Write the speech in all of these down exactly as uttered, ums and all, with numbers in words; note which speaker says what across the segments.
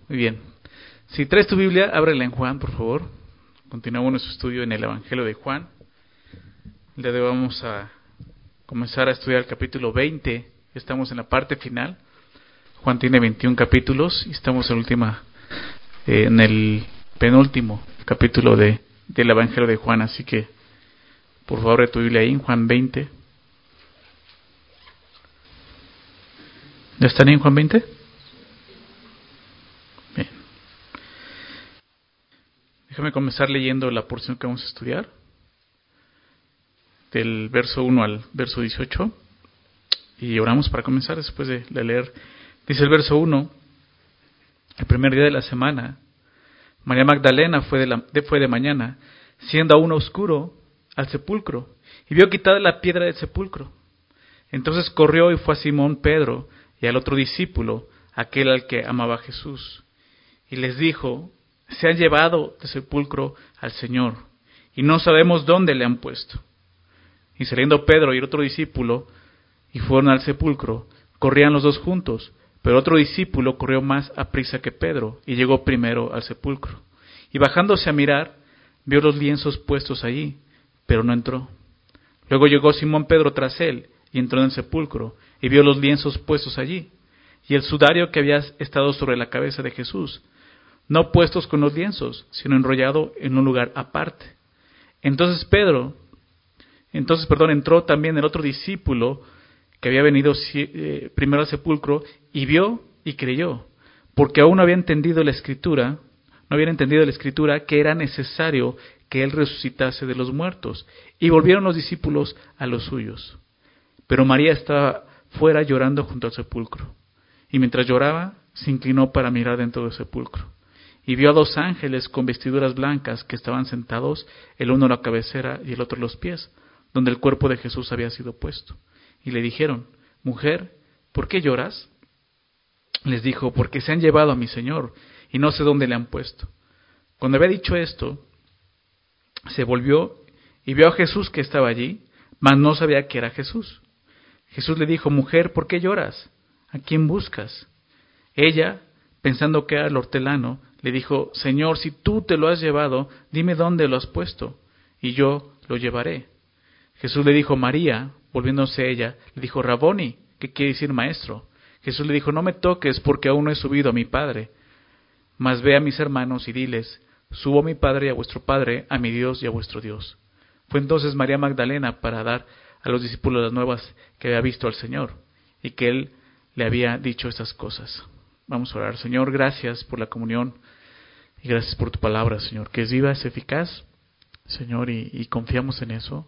Speaker 1: Muy bien. Si traes tu Biblia, ábrela en Juan, por favor. Continuamos nuestro estudio en el Evangelio de Juan. El día de hoy vamos a comenzar a estudiar el capítulo veinte. Estamos en la parte final. Juan tiene veintiún capítulos y estamos en, última, eh, en el penúltimo capítulo de, del Evangelio de Juan. Así que, por favor, abre tu Biblia ahí en Juan veinte. ¿Ya están ahí en Juan veinte? Bien. Déjame comenzar leyendo la porción que vamos a estudiar. Del verso uno al verso dieciocho. Y oramos para comenzar después de, de leer. Dice el verso uno. El primer día de la semana, María Magdalena fue de, la, de, fue de mañana, siendo aún oscuro, al sepulcro, y vio quitada la piedra del sepulcro. Entonces corrió y fue a Simón Pedro y al otro discípulo, aquel al que amaba Jesús, y les dijo: se han llevado del sepulcro al Señor, y no sabemos dónde le han puesto. Y saliendo Pedro y el otro discípulo, y fueron al sepulcro, corrían los dos juntos, pero otro discípulo corrió más aprisa que Pedro, y llegó primero al sepulcro. Y bajándose a mirar, vio los lienzos puestos allí, pero no entró. Luego llegó Simón Pedro tras él, y entró en el sepulcro, y vio los lienzos puestos allí, y el sudario que había estado sobre la cabeza de Jesús, no puestos con los lienzos, sino enrollado en un lugar aparte. Entonces Pedro, entonces, perdón, entró también el otro discípulo que había venido eh, primero al sepulcro, y vio y creyó, porque aún no había entendido la Escritura, no habían entendido la Escritura que era necesario que él resucitase de los muertos. Y volvieron los discípulos a los suyos. Pero María estaba fuera llorando junto al sepulcro. Y mientras lloraba, se inclinó para mirar dentro del sepulcro. Y vio a dos ángeles con vestiduras blancas que estaban sentados, el uno a la cabecera y el otro a los pies, donde el cuerpo de Jesús había sido puesto. Y le dijeron: mujer, ¿por qué lloras? Les dijo: porque se han llevado a mi Señor, y no sé dónde le han puesto. Cuando había dicho esto, se volvió y vio a Jesús que estaba allí, mas no sabía que era Jesús. Jesús le dijo: mujer, ¿por qué lloras? ¿A quién buscas? Ella, pensando que era el hortelano, le dijo: Señor, si tú te lo has llevado, dime dónde lo has puesto, y yo lo llevaré. Jesús le dijo: María. Volviéndose ella, le dijo: Raboni, que quiere decir maestro. Jesús le dijo: no me toques, porque aún no he subido a mi Padre. Mas ve a mis hermanos y diles: subo a mi Padre y a vuestro Padre, a mi Dios y a vuestro Dios. Fue entonces María Magdalena para dar a los discípulos las nuevas que había visto al Señor, y que Él le había dicho estas cosas. Vamos a orar. Señor, gracias por la comunión, y gracias por tu palabra, Señor, que es viva, es eficaz, Señor, y, y confiamos en eso.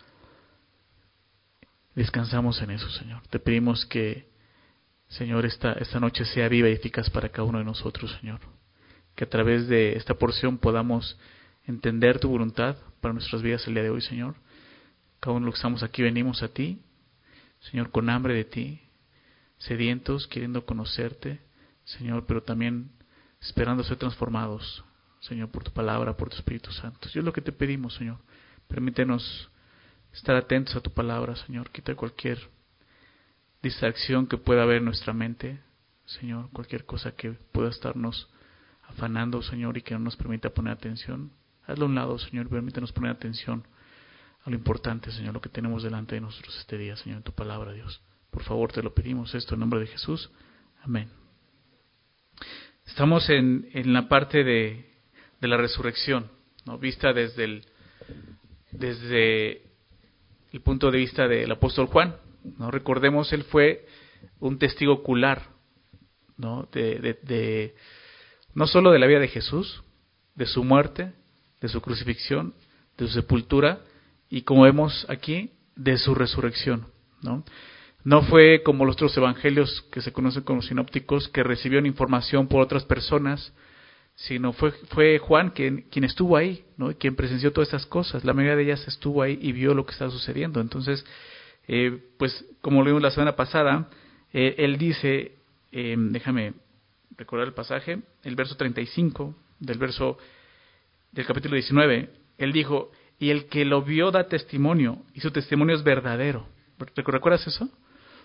Speaker 1: Descansamos en eso, Señor. Te pedimos que, Señor, esta, esta noche sea viva y eficaz para cada uno de nosotros, Señor. Que a través de esta porción podamos entender tu voluntad para nuestras vidas el día de hoy, Señor. Cada uno de los que estamos aquí venimos a ti, Señor, con hambre de ti, sedientos, queriendo conocerte, Señor, pero también esperando ser transformados, Señor, por tu palabra, por tu Espíritu Santo. Yo es lo que te pedimos, Señor. Permítenos estar atentos a tu palabra, Señor. Quita cualquier distracción que pueda haber en nuestra mente, Señor. Cualquier cosa que pueda estarnos afanando, Señor, y que no nos permita poner atención. Hazlo a un lado, Señor. Permítanos poner atención a lo importante, Señor, lo que tenemos delante de nosotros este día, Señor, en tu palabra, Dios. Por favor, te lo pedimos esto en nombre de Jesús. Amén. Estamos en, en la parte de, de la resurrección, ¿no? Vista desde el, desde el punto de vista del apóstol Juan, ¿no? Recordemos, él fue un testigo ocular, ¿no? De, de, de, no solo de la vida de Jesús, de su muerte, de su crucifixión, de su sepultura, y como vemos aquí, de su resurrección, ¿no? No fue como los otros evangelios que se conocen como sinópticos, que recibieron información por otras personas, sino fue, fue Juan quien, quien estuvo ahí, ¿no? Y quien presenció todas estas cosas. La mayoría de ellas estuvo ahí y vio lo que estaba sucediendo. Entonces, eh, pues como lo vimos la semana pasada, eh, él dice, eh, déjame recordar el pasaje, el verso treinta y cinco del verso del capítulo diecinueve, él dijo: y el que lo vio da testimonio, y su testimonio es verdadero. ¿Recuerdas eso? O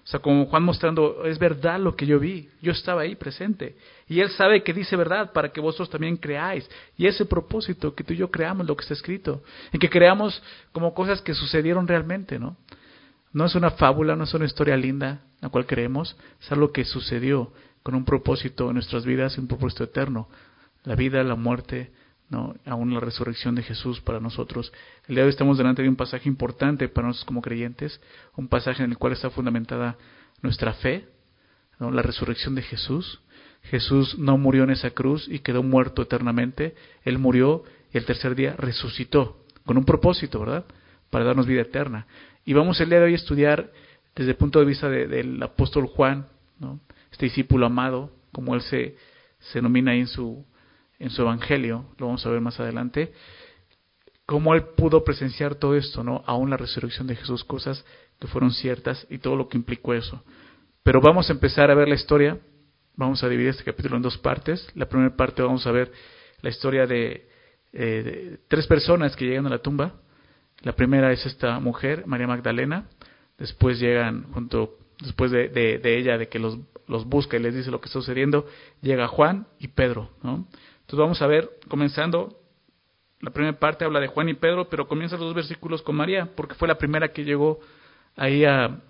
Speaker 1: O sea, como Juan mostrando, es verdad lo que yo vi, yo estaba ahí presente. Y Él sabe que dice verdad para que vosotros también creáis. Y ese propósito, que tú y yo creamos lo que está escrito. Y que creamos como cosas que sucedieron realmente, ¿no? No es una fábula, no es una historia linda la cual creemos, es algo que sucedió con un propósito en nuestras vidas, un propósito eterno. La vida, la muerte, ¿no? Aún la resurrección de Jesús para nosotros. El día de hoy estamos delante de un pasaje importante para nosotros como creyentes, un pasaje en el cual está fundamentada nuestra fe, ¿no? La resurrección de Jesús. Jesús no murió en esa cruz y quedó muerto eternamente. Él murió y el tercer día resucitó con un propósito, ¿verdad? Para darnos vida eterna. Y vamos el día de hoy a estudiar desde el punto de vista de, del apóstol Juan, ¿no? Este discípulo amado, como él se, se denomina ahí en su en su evangelio, lo vamos a ver más adelante, cómo él pudo presenciar todo esto, ¿no? Aún la resurrección de Jesús, cosas que fueron ciertas y todo lo que implicó eso. Pero vamos a empezar a ver la historia, vamos a dividir este capítulo en dos partes. La primera parte vamos a ver la historia de, eh, de tres personas que llegan a la tumba. La primera es esta mujer, María Magdalena, después llegan junto, después de, de, de ella, de que los, los busca y les dice lo que está sucediendo, llega Juan y Pedro, ¿no? Entonces vamos a ver, comenzando, la primera parte habla de Juan y Pedro, pero comienza los dos versículos con María, porque fue la primera que llegó ahí a,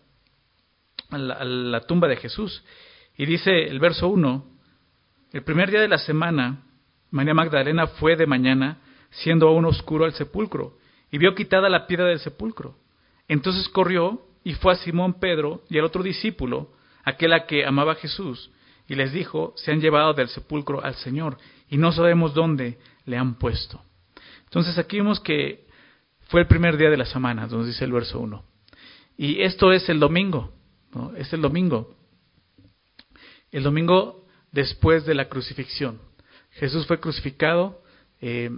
Speaker 1: a, la, a la tumba de Jesús. Y dice el verso uno, el primer día de la semana, María Magdalena fue de mañana, siendo aún oscuro, al sepulcro, y vio quitada la piedra del sepulcro. Entonces corrió y fue a Simón Pedro y al otro discípulo, aquel a que amaba a Jesús, y les dijo, se han llevado del sepulcro al Señor, y no sabemos dónde le han puesto. Entonces aquí vemos que fue el primer día de la semana, nos dice el verso uno. Y esto es el domingo, ¿no? Es el domingo. El domingo después de la crucifixión. Jesús fue crucificado, eh,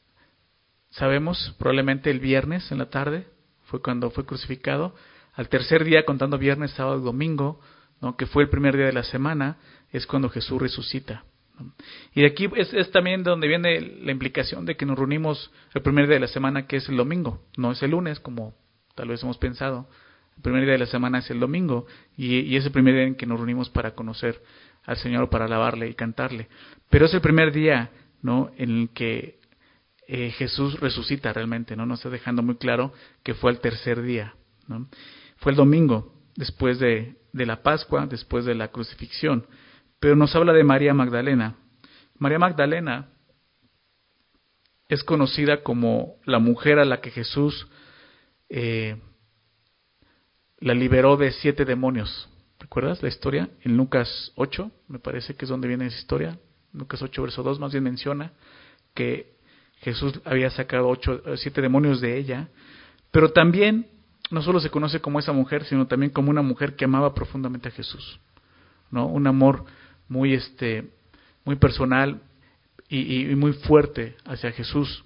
Speaker 1: sabemos, probablemente el viernes en la tarde, fue cuando fue crucificado. Al tercer día, contando viernes, sábado y domingo, ¿no? Que fue el primer día de la semana, es cuando Jesús resucita. Y de aquí es, es también donde viene la implicación de que nos reunimos el primer día de la semana, que es el domingo, no es el lunes como tal vez hemos pensado. El primer día de la semana es el domingo y, y es el primer día en que nos reunimos para conocer al Señor, para alabarle y cantarle. Pero es el primer día, ¿no?, en el que eh, Jesús resucita realmente, ¿no? Nos está dejando muy claro que fue el tercer día, ¿no? Fue el domingo, después de, de la Pascua, después de la crucifixión. Pero nos habla de María Magdalena. María Magdalena es conocida como la mujer a la que Jesús eh, la liberó de siete demonios. ¿Recuerdas la historia? En Lucas ocho, me parece que es donde viene esa historia. Lucas ocho, verso dos, más bien menciona que Jesús había sacado ocho, siete demonios de ella. Pero también no solo se conoce como esa mujer, sino también como una mujer que amaba profundamente a Jesús, ¿no? Un amor muy este muy personal y, y muy fuerte hacia Jesús.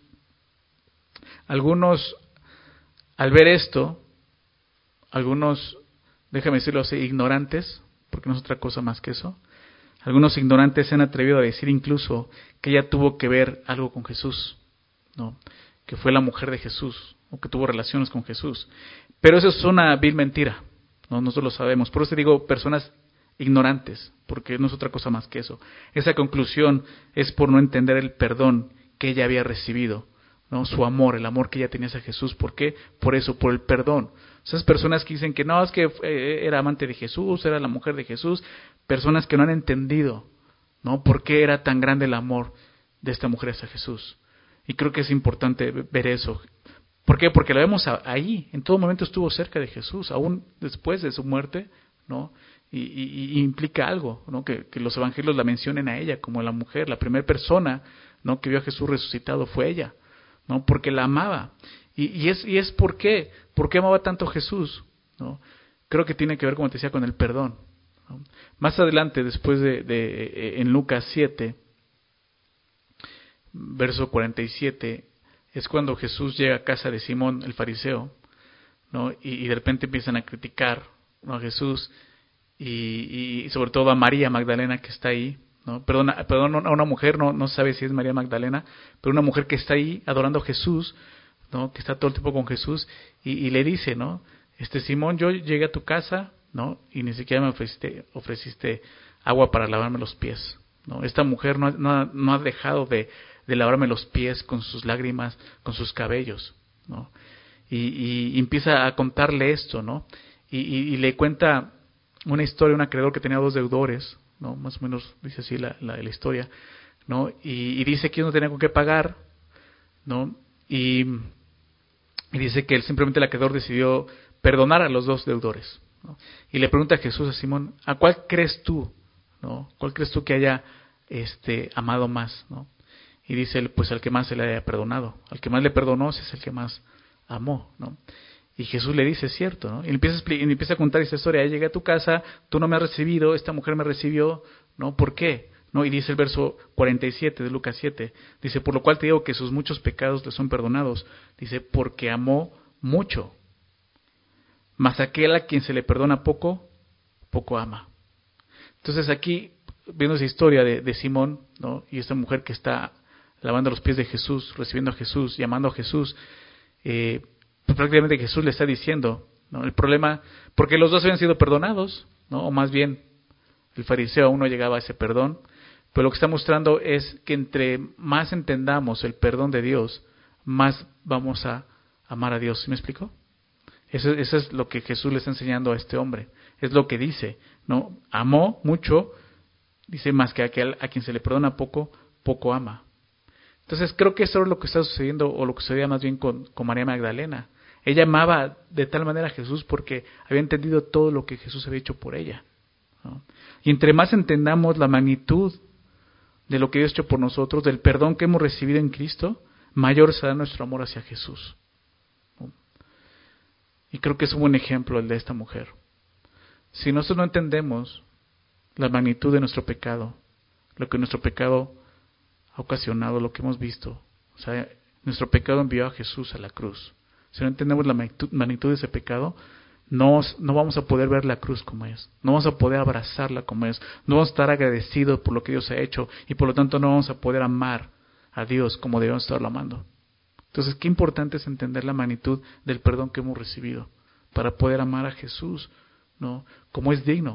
Speaker 1: Algunos, al ver esto, algunos, déjame decirlo así, ignorantes, porque no es otra cosa más que eso, algunos ignorantes se han atrevido a decir incluso que ella tuvo que ver algo con Jesús, ¿no? Que fue la mujer de Jesús, o que tuvo relaciones con Jesús. Pero eso es una vil mentira, ¿no? Nosotros lo sabemos. Por eso digo personas ignorantes, porque no es otra cosa más que eso. Esa conclusión es por no entender el perdón que ella había recibido, ¿no? Su amor, el amor que ella tenía hacia Jesús. ¿Por qué? Por eso, por el perdón. Esas personas que dicen que no, es que era amante de Jesús, era la mujer de Jesús, personas que no han entendido, ¿no?, por qué era tan grande el amor de esta mujer hacia Jesús. Y creo que es importante ver eso. ¿Por qué? Porque la vemos ahí, en todo momento estuvo cerca de Jesús, aún después de su muerte, ¿no? Y, y, y implica algo, ¿no? Que, que los evangelios la mencionen a ella como la mujer, la primera persona, ¿no?, que vio a Jesús resucitado fue ella, ¿no? Porque la amaba. Y, y es y es por qué, ¿por qué amaba tanto a Jesús? ¿No? Creo que tiene que ver, como te decía, con el perdón, ¿no? Más adelante, después de, de en Lucas siete, verso cuarenta y siete, es cuando Jesús llega a casa de Simón el fariseo, ¿no? Y, y de repente empiezan a criticar, ¿no?, a Jesús. Y, y sobre todo a María Magdalena que está ahí, ¿no? Perdón, perdón, a una mujer, no, no sabe si es María Magdalena, pero una mujer que está ahí adorando a Jesús, ¿no?, que está todo el tiempo con Jesús, y, y le dice, ¿no?, este Simón, yo llegué a tu casa, ¿no? Y ni siquiera me ofreciste, ofreciste agua para lavarme los pies, ¿no? Esta mujer no, no, no ha dejado de, de lavarme los pies con sus lágrimas, con sus cabellos, ¿no? Y, y, y empieza a contarle esto, ¿no? Y, y, y le cuenta una historia, un acreedor que tenía dos deudores, ¿no? Más o menos dice así la, la, la historia, ¿no? Y, y dice que uno tenía con qué pagar, ¿no? Y, y dice que él simplemente el acreedor decidió perdonar a los dos deudores, ¿no? Y le pregunta a Jesús, a Simón, ¿a cuál crees tú, ¿no? ¿Cuál crees tú que haya este amado más, ¿no? Y dice él, pues al que más se le haya perdonado, al que más le perdonó es el que más amó, ¿no? Y Jesús le dice, es cierto, ¿no? Y le empieza a, expli- y le empieza a contar esa historia. Llegué a tu casa, tú no me has recibido, esta mujer me recibió, ¿no? ¿Por qué? ¿No? Y dice el verso cuarenta y siete de Lucas siete, dice, por lo cual te digo que sus muchos pecados le son perdonados. Dice, porque amó mucho. Mas aquel a quien se le perdona poco, poco ama. Entonces aquí, viendo esa historia de, de Simón, ¿no? Y esta mujer que está lavando los pies de Jesús, recibiendo a Jesús, llamando a Jesús, eh, pues prácticamente Jesús le está diciendo, ¿no? El problema, porque los dos habían sido perdonados, ¿no? O más bien, el fariseo aún no llegaba a ese perdón, pero lo que está mostrando es que entre más entendamos el perdón de Dios, más vamos a amar a Dios. ¿Sí me explico? Eso, eso es lo que Jesús le está enseñando a este hombre. Es lo que dice, ¿no? Amó mucho, dice, más que aquel a quien se le perdona poco, poco ama. Entonces creo que eso es lo que está sucediendo, o lo que sucedía más bien con, con María Magdalena. Ella amaba de tal manera a Jesús porque había entendido todo lo que Jesús había hecho por ella, ¿no? Y entre más entendamos la magnitud de lo que Dios ha hecho por nosotros, del perdón que hemos recibido en Cristo, mayor será nuestro amor hacia Jesús, ¿no? Y creo que es un buen ejemplo el de esta mujer. Si nosotros no entendemos la magnitud de nuestro pecado, lo que nuestro pecado ha ocasionado, lo que hemos visto, o sea, nuestro pecado envió a Jesús a la cruz. Si no entendemos la magnitud, magnitud de ese pecado, no, no vamos a poder ver la cruz como es, no vamos a poder abrazarla como es, no vamos a estar agradecidos por lo que Dios ha hecho, y por lo tanto no vamos a poder amar a Dios como debemos estarlo amando. Entonces, qué importante es entender la magnitud del perdón que hemos recibido para poder amar a Jesús, ¿no? Como es digno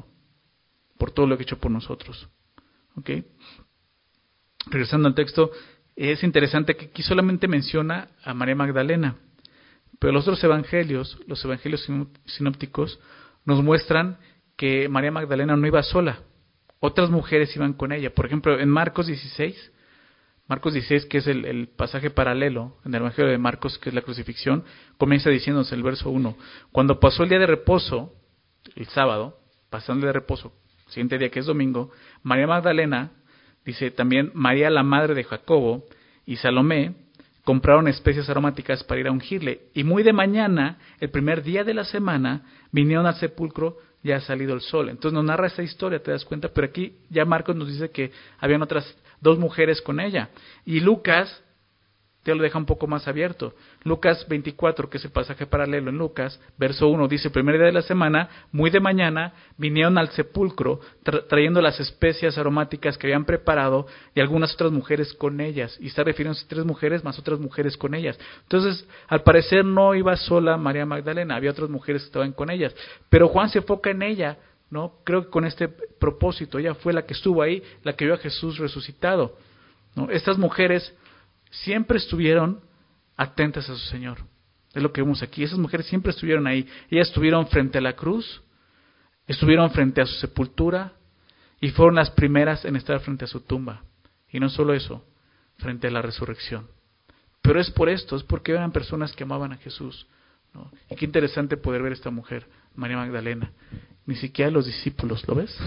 Speaker 1: por todo lo que ha hecho por nosotros. ¿Ok? Regresando al texto, es interesante que aquí solamente menciona a María Magdalena, pero los otros evangelios, los evangelios sinópticos, nos muestran que María Magdalena no iba sola, otras mujeres iban con ella. Por ejemplo, en Marcos dieciséis, Marcos dieciséis, que es el, el pasaje paralelo en el evangelio de Marcos, que es la crucifixión, comienza diciéndose el verso uno, cuando pasó el día de reposo, el sábado, pasando el día de reposo, el siguiente día que es domingo, María Magdalena, dice también María la madre de Jacobo y Salomé, compraron especias aromáticas para ir a ungirle. Y muy de mañana, el primer día de la semana, vinieron al sepulcro, ya ha salido el sol. Entonces nos narra esta historia, te das cuenta, pero aquí ya Marcos nos dice que habían otras dos mujeres con ella. Y Lucas te lo deja un poco más abierto. Lucas veinticuatro, que es el pasaje paralelo en Lucas, verso uno, dice, el primer día de la semana, muy de mañana, vinieron al sepulcro tra- trayendo las especias aromáticas que habían preparado y algunas otras mujeres con ellas. Y está refiriéndose a tres mujeres más otras mujeres con ellas. Entonces, al parecer no iba sola María Magdalena, había otras mujeres que estaban con ellas. Pero Juan se enfoca en ella, ¿no? Creo que con este propósito, ella fue la que estuvo ahí, la que vio a Jesús resucitado, ¿no? Estas mujeres siempre estuvieron atentas a su Señor. Es lo que vemos aquí. Esas mujeres siempre estuvieron ahí. Ellas estuvieron frente a la cruz, estuvieron frente a su sepultura y fueron las primeras en estar frente a su tumba. Y no solo eso, frente a la resurrección. Pero es por esto, es porque eran personas que amaban a Jesús, ¿no? Y qué interesante poder ver a esta mujer, María Magdalena. Ni siquiera los discípulos, ¿lo ves?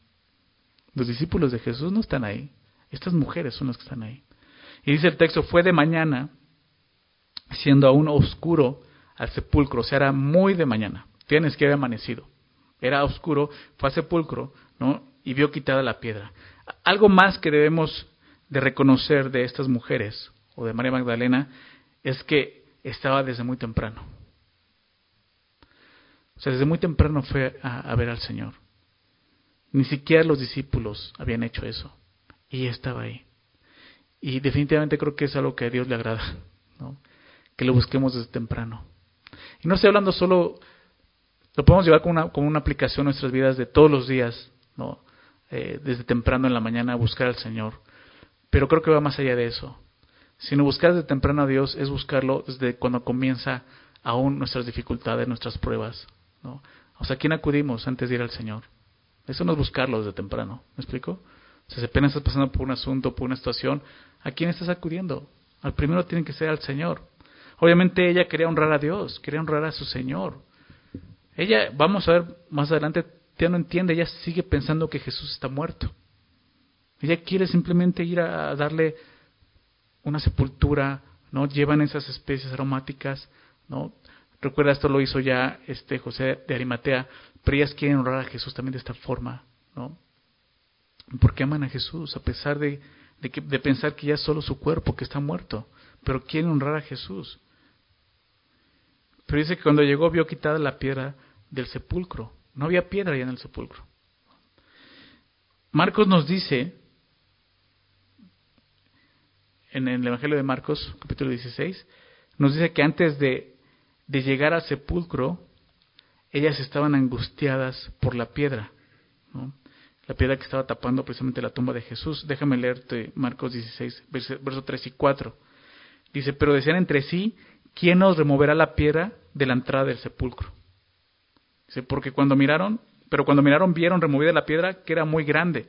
Speaker 1: Los discípulos de Jesús no están ahí. Estas mujeres son las que están ahí. Y dice el texto, fue de mañana, siendo aún oscuro, al sepulcro. O sea, era muy de mañana. Tienes que haber amanecido. Era oscuro, fue al sepulcro, ¿no? Y vio quitada la piedra. Algo más que debemos de reconocer de estas mujeres, o de María Magdalena, es que estaba desde muy temprano. O sea, desde muy temprano fue a, a ver al Señor. Ni siquiera los discípulos habían hecho eso. Y ella estaba ahí. Y definitivamente creo que es algo que a Dios le agrada, ¿no? Que lo busquemos desde temprano. Y no estoy hablando solo Lo podemos llevar como una, como una aplicación en nuestras vidas de todos los días, ¿no? Eh, desde temprano en la mañana a buscar al Señor. Pero creo que va más allá de eso. Si no buscar desde temprano a Dios, es buscarlo desde cuando comienza aún nuestras dificultades, nuestras pruebas, ¿no? O sea, ¿a quién acudimos antes de ir al Señor? Eso no es buscarlo desde temprano, ¿me explico? O sea, si apenas estás pasando por un asunto, por una situación, ¿a quién estás acudiendo? Al primero tiene que ser al Señor. Obviamente ella quería honrar a Dios, quería honrar a su Señor. Ella, vamos a ver más adelante, ya no entiende, ella sigue pensando que Jesús está muerto. Ella quiere simplemente ir a darle una sepultura, ¿no? Llevan esas especies aromáticas, ¿no? Recuerda, esto lo hizo ya este José de Arimatea, pero ellas quieren honrar a Jesús también de esta forma, ¿no? Porque aman a Jesús, a pesar de, de, que, de pensar que ya es solo su cuerpo, que está muerto, pero quieren honrar a Jesús. Pero dice que cuando llegó vio quitada la piedra del sepulcro. No había piedra ya en el sepulcro. Marcos nos dice, en el Evangelio de Marcos, capítulo dieciséis, nos dice que antes de, de llegar al sepulcro, ellas estaban angustiadas por la piedra, ¿no? La piedra que estaba tapando precisamente la tumba de Jesús. Déjame leerte Marcos dieciséis, verso tres y cuatro. Dice, pero decían entre sí, ¿quién nos removerá la piedra de la entrada del sepulcro? Dice, porque cuando miraron, pero cuando miraron vieron removida la piedra que era muy grande.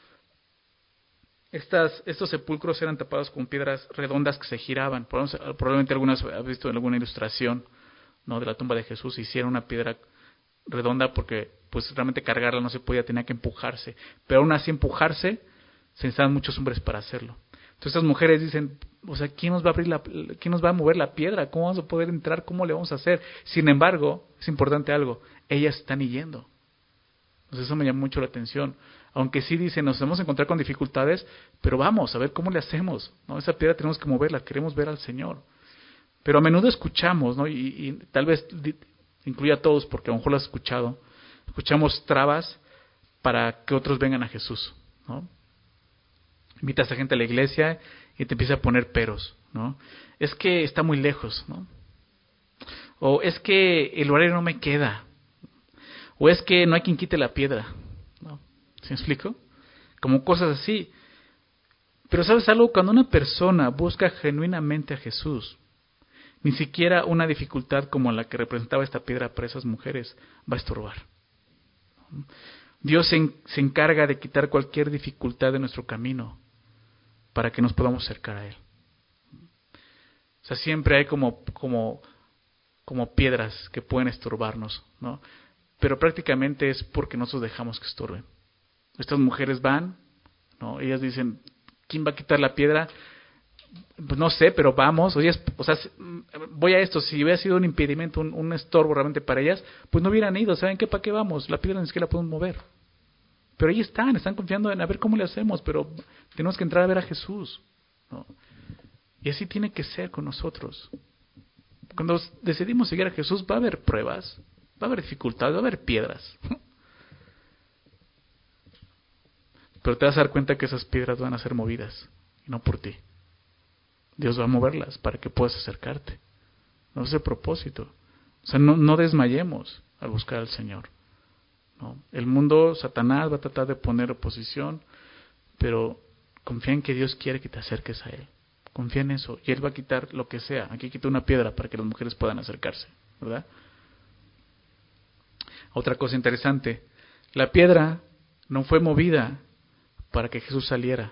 Speaker 1: Estas, estos sepulcros eran tapados con piedras redondas que se giraban. Probablemente algunas has visto en alguna ilustración, ¿no? De la tumba de Jesús. Hicieron una piedra redonda porque pues realmente cargarla no se podía, tenía que empujarse. Pero aún así empujarse, se necesitaban muchos hombres para hacerlo. Entonces estas mujeres dicen, o sea, ¿quién nos va a abrir la, quién nos va a mover la piedra? ¿Cómo vamos a poder entrar? ¿Cómo le vamos a hacer? Sin embargo, es importante algo, ellas están yendo. Entonces eso me llama mucho la atención. Aunque sí dicen, nos vamos a encontrar con dificultades, pero vamos a ver cómo le hacemos, ¿no? Esa piedra tenemos que moverla, queremos ver al Señor. Pero a menudo escuchamos, ¿no? Y, y tal vez incluye a todos, porque a lo mejor lo has escuchado, escuchamos trabas para que otros vengan a Jesús, ¿no? Invitas a gente a la iglesia y te empieza a poner peros, ¿no? Es que está muy lejos, ¿no? O es que el horario no me queda. O es que no hay quien quite la piedra, ¿no? ¿Sí me explico? Como cosas así. Pero ¿sabes algo? Cuando una persona busca genuinamente a Jesús, ni siquiera una dificultad como la que representaba esta piedra para esas mujeres va a estorbar. Dios se, se encarga de quitar cualquier dificultad de nuestro camino para que nos podamos acercar a Él. O sea, siempre hay como, como, como piedras que pueden estorbarnos, ¿no? Pero prácticamente es porque nosotros dejamos que estorben. Estas mujeres van, ¿no? Ellas dicen, ¿quién va a quitar la piedra? Pues no sé, pero vamos. O sea, o sea, voy a esto. Si hubiera sido un impedimento, un, un estorbo realmente para ellas, pues no hubieran ido. ¿Saben qué? ¿Para qué vamos? La piedra ni siquiera la podemos mover. Pero ahí están, están confiando en a ver cómo le hacemos, pero tenemos que entrar a ver a Jesús, ¿no? Y así tiene que ser con nosotros. Cuando decidimos seguir a Jesús, va a haber pruebas, va a haber dificultades, va a haber piedras. Pero te vas a dar cuenta que esas piedras van a ser movidas, y no por ti. Dios va a moverlas para que puedas acercarte. No es el propósito. O sea, no, no desmayemos al buscar al Señor, ¿no? El mundo, Satanás, va a tratar de poner oposición, pero confía en que Dios quiere que te acerques a Él. Confía en eso, y Él va a quitar lo que sea. Aquí quita una piedra para que las mujeres puedan acercarse, ¿verdad? Otra cosa interesante, la piedra no fue movida para que Jesús saliera.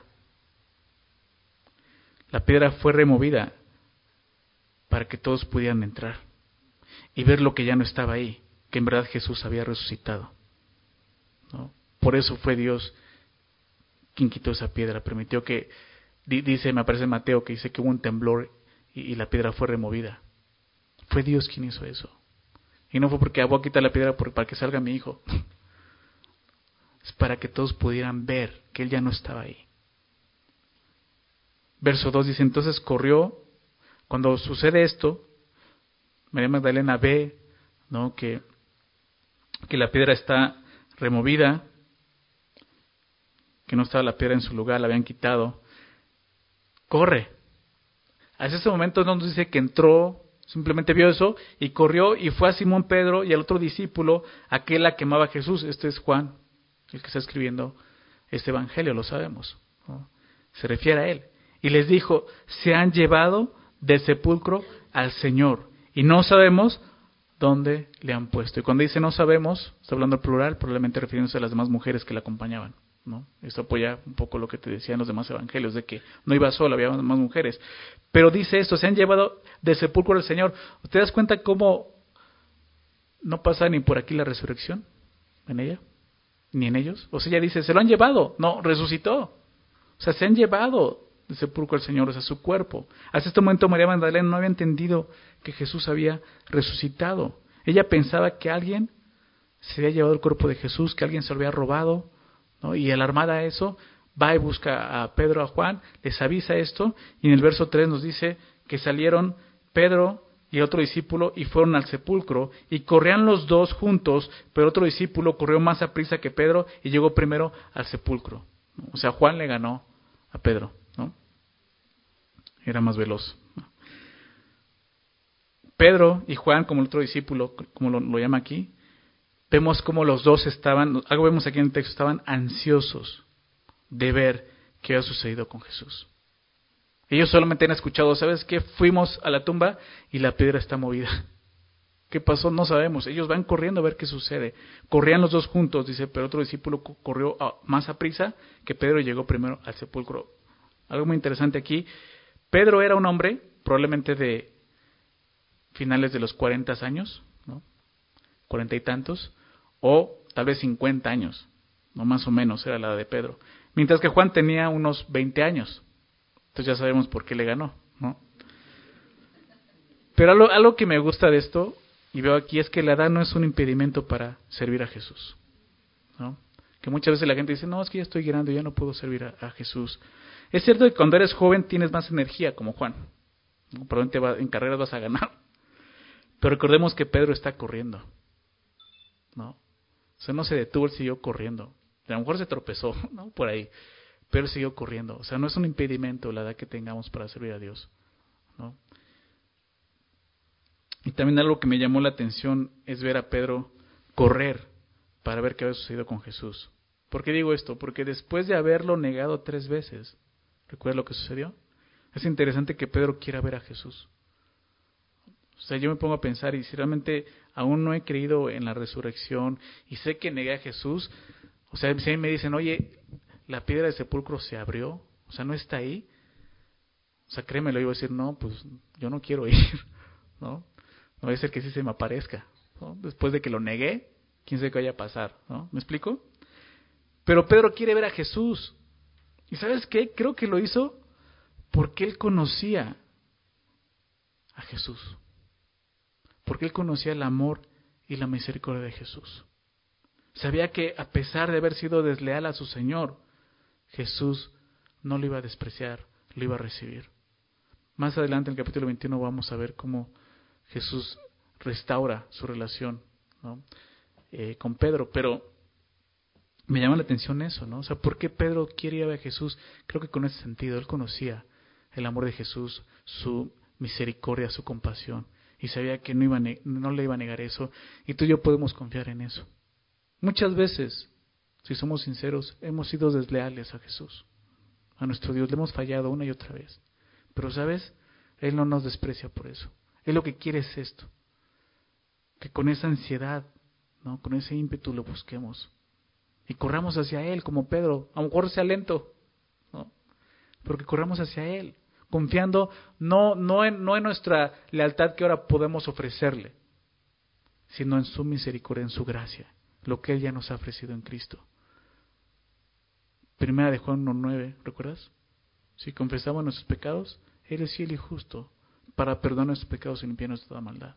Speaker 1: La piedra fue removida para que todos pudieran entrar y ver lo que ya no estaba ahí, que en verdad Jesús había resucitado, ¿no? Por eso fue Dios quien quitó esa piedra, permitió que, dice, me aparece en Mateo, que dice que hubo un temblor y, y la piedra fue removida. Fue Dios quien hizo eso. Y no fue porque ah, voy a quitar la piedra para que salga mi hijo. Es para que todos pudieran ver que Él ya no estaba ahí. Verso dos dice, entonces corrió, cuando sucede esto, María Magdalena ve, ¿no? que, que la piedra está removida, que no estaba la piedra en su lugar, la habían quitado. Corre. A ese momento no nos dice que entró simplemente vio eso y corrió y fue a Simón Pedro y al otro discípulo, aquel a que amaba a Jesús. Este es Juan, el que está escribiendo este evangelio, lo sabemos, ¿no? Se refiere a él. Y les dijo, se han llevado del sepulcro al Señor y no sabemos dónde le han puesto. Y cuando dice no sabemos, está hablando en plural, probablemente refiriéndose a las demás mujeres que la acompañaban, ¿no? Esto apoya un poco lo que te decían los demás evangelios, de que no iba sola, había más mujeres. Pero dice esto, se han llevado del sepulcro al Señor. ¿Te das cuenta cómo no pasa ni por aquí la resurrección en ella? Ni en ellos. O sea, ella dice, se lo han llevado. No, resucitó. O sea, se han llevado del sepulcro al Señor, o sea, su cuerpo. Hasta este momento María Magdalena no había entendido que Jesús había resucitado. Ella pensaba que alguien se había llevado el cuerpo de Jesús, que alguien se lo había robado, ¿no? Y alarmada a eso, va y busca a Pedro, a Juan, les avisa esto, y en el verso tres nos dice que salieron Pedro y otro discípulo y fueron al sepulcro, y corrían los dos juntos, pero otro discípulo corrió más a prisa que Pedro y llegó primero al sepulcro. O sea, Juan le ganó a Pedro, ¿no? Era más veloz, ¿no? Pedro y Juan, como el otro discípulo, como lo, lo llama aquí, vemos como los dos estaban, algo vemos aquí en el texto, estaban ansiosos de ver qué ha sucedido con Jesús. Ellos solamente han escuchado, ¿sabes qué? Fuimos a la tumba y la piedra está movida. ¿Qué pasó? No sabemos. Ellos van corriendo a ver qué sucede. Corrían los dos juntos, dice, pero otro discípulo corrió a, más a prisa que Pedro y llegó primero al sepulcro. Algo muy interesante aquí. Pedro era un hombre, probablemente de finales de los cuarenta años, ¿no? Cuarenta y tantos, o tal vez cincuenta años, no más o menos era la edad de Pedro. Mientras que Juan tenía unos veinte años. Entonces ya sabemos por qué le ganó, ¿no? Pero algo, algo que me gusta de esto, y veo aquí, es que la edad no es un impedimento para servir a Jesús, ¿no? Que muchas veces la gente dice, no, es que ya estoy grande, ya no puedo servir a, a Jesús. Es cierto que cuando eres joven tienes más energía, como Juan, ¿no? Probablemente va, en carreras vas a ganar. Pero recordemos que Pedro está corriendo, ¿no? O sea, no se detuvo, él siguió corriendo. A lo mejor se tropezó, ¿no? Por ahí, pero siguió corriendo. O sea, no es un impedimento la edad que tengamos para servir a Dios, ¿no? Y también algo que me llamó la atención es ver a Pedro correr para ver qué había sucedido con Jesús. ¿Por qué digo esto? Porque después de haberlo negado tres veces, ¿recuerda lo que sucedió? Es interesante que Pedro quiera ver a Jesús. O sea, yo me pongo a pensar, y si realmente aún no he creído en la resurrección y sé que negué a Jesús, o sea, si me dicen, oye, la piedra del sepulcro se abrió, o sea, no está ahí, o sea, créemelo, yo voy a decir, no, pues yo no quiero ir, ¿no? No va a ser que sí se me aparezca, ¿no? Después de que lo negué, quién sabe qué vaya a pasar, ¿no? ¿Me explico? Pero Pedro quiere ver a Jesús. ¿Y sabes qué? Creo que lo hizo porque él conocía a Jesús. Porque él conocía el amor y la misericordia de Jesús. Sabía que a pesar de haber sido desleal a su Señor, Jesús no lo iba a despreciar, lo iba a recibir. Más adelante en el capítulo veintiuno vamos a ver cómo Jesús restaura su relación, ¿no? eh, con Pedro, pero me llama la atención eso, ¿no? O sea, ¿por qué Pedro quiere ir a ver a Jesús? Creo que con ese sentido, él conocía el amor de Jesús, su misericordia, su compasión, y sabía que no, iba a no le iba a negar eso, y tú y yo podemos confiar en eso. Muchas veces, si somos sinceros, hemos sido desleales a Jesús, a nuestro Dios, le hemos fallado una y otra vez, pero ¿sabes? Él no nos desprecia por eso. Él lo que quiere es esto, que con esa ansiedad, ¿no? Con ese ímpetu lo busquemos y corramos hacia Él como Pedro, a lo mejor sea lento, ¿no? Pero que corramos hacia Él, confiando no, no, en, no en nuestra lealtad que ahora podemos ofrecerle, sino en su misericordia, en su gracia, lo que Él ya nos ha ofrecido en Cristo. Primera de Juan uno nueve, ¿recuerdas? Si confesamos nuestros pecados, Él es fiel y justo para perdonar nuestros pecados y limpiarnos de toda maldad.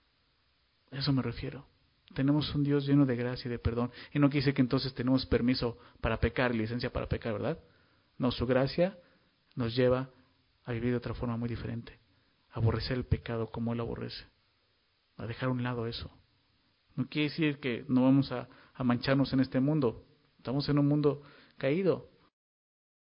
Speaker 1: A eso me refiero. Tenemos un Dios lleno de gracia y de perdón. Y no quise que entonces tenemos permiso para pecar, licencia para pecar, ¿verdad? No, su gracia nos lleva a vivir de otra forma muy diferente. A aborrecer el pecado como Él aborrece. A dejar a un lado eso. No quiere decir que no vamos a, a mancharnos en este mundo. Estamos en un mundo caído.